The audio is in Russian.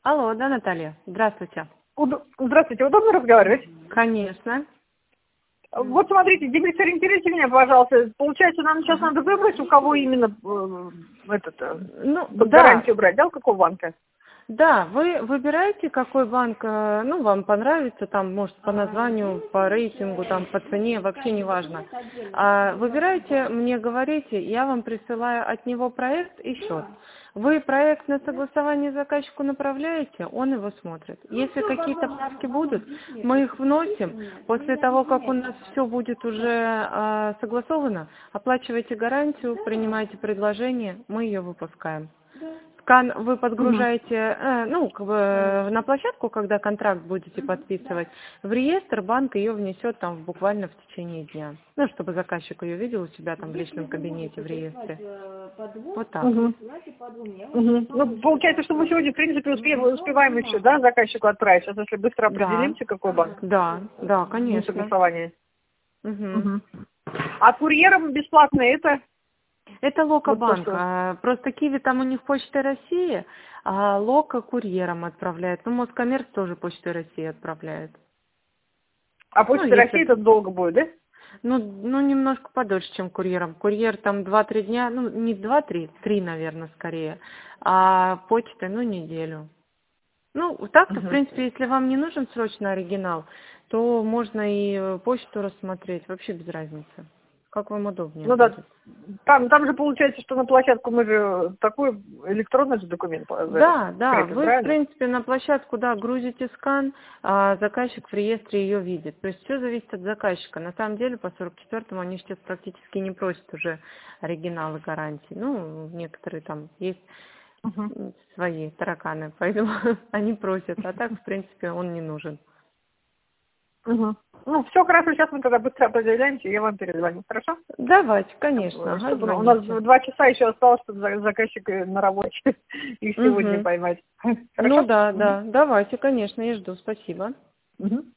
Алло, да, Наталья? Здравствуйте. Здравствуйте, удобно разговаривать? Конечно. Вот смотрите, Денис, сориентируйте меня, пожалуйста. Получается, нам сейчас надо выбрать, у кого именно Ну, под да. гарантию брать, да, у какого банка? Да, вы выбираете, какой банк, ну, вам понравится, там, может, по названию, по рейтингу, там, по цене, вообще не важно. Выбирайте, мне говорите, я вам присылаю от него проект и счет. Вы проект на согласование заказчику направляете, он его смотрит. Если какие-то правки будут, мы их вносим. После того, как у нас все будет уже согласовано, оплачивайте гарантию, принимайте предложение, мы ее выпускаем. Скан вы подгружаете, ну, как бы на площадку, когда контракт будете подписывать, в реестр банк ее внесет там буквально в течение дня. Ну, чтобы заказчик ее видел у себя там в личном кабинете в реестре. Вот так. Ну, получается, что мы сегодня, в принципе, успеваем еще, да, заказчику отправить. Сейчас, если быстро Да. определимся, какой банк. Да, конечно. Согласование. Угу. А курьером бесплатно это? Это Вот то, Лока-банк. что... Просто Киви там у них Почта России, а Лока курьером отправляет. Ну, Москоммерц тоже Почтой России отправляет. А Ну, Почта России если... это долго будет, да? Ну, немножко подольше, чем курьером. Курьер там 2-3 дня, ну, не 2-3, 3, наверное, скорее. А почта, ну, неделю. Ну, так-то, в принципе, если вам не нужен срочно оригинал, то можно и почту рассмотреть, вообще без разницы. Как вам удобнее Ну да, будет. там же получается, что на площадку мы же такой электронный же документ Да, скрепим, вы, в правильно? принципе, на площадку, да, грузите скан, а заказчик в реестре ее видит. То есть все зависит от заказчика. На самом деле, по 44-му они сейчас практически не просят уже оригиналы гарантий. Ну, некоторые там есть свои тараканы, поэтому они просят. А так, в принципе, он не нужен. Ну, все хорошо, сейчас мы тогда быстро определяемся, и я вам перезвоню, хорошо? Давайте, конечно, ага, Чтобы у нас звоните. 2 часа еще осталось, чтобы заказчик на работе их сегодня Угу. поймать. Ну Хорошо? да, давайте, конечно, я жду, спасибо.